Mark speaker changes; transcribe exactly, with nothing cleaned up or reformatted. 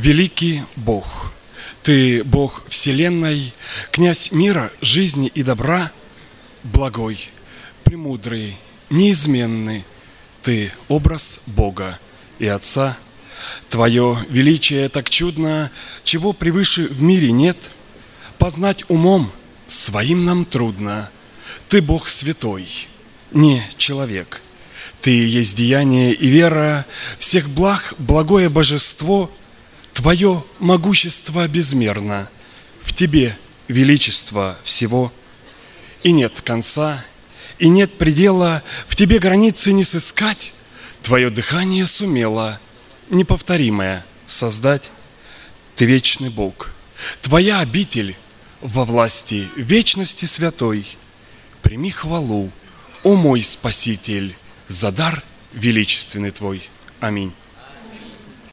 Speaker 1: великий Бог, Ты Бог вселенной, князь мира, жизни и добра, благой, премудрый, неизменный, Ты образ Бога и Отца. Твое величие так чудно, чего превыше в мире нет, познать умом своим нам трудно. Ты Бог святой, не человек. Ты есть деяние и вера, всех благ благое божество. Твое могущество безмерно, в Тебе величество всего. И нет конца, и нет предела, в Тебе границы не сыскать. Твое дыхание сумело неповторимое создать. Ты вечный Бог, Твоя обитель во власти вечности святой. Прими хвалу, о мой Спаситель, за дар величественный Твой. Аминь.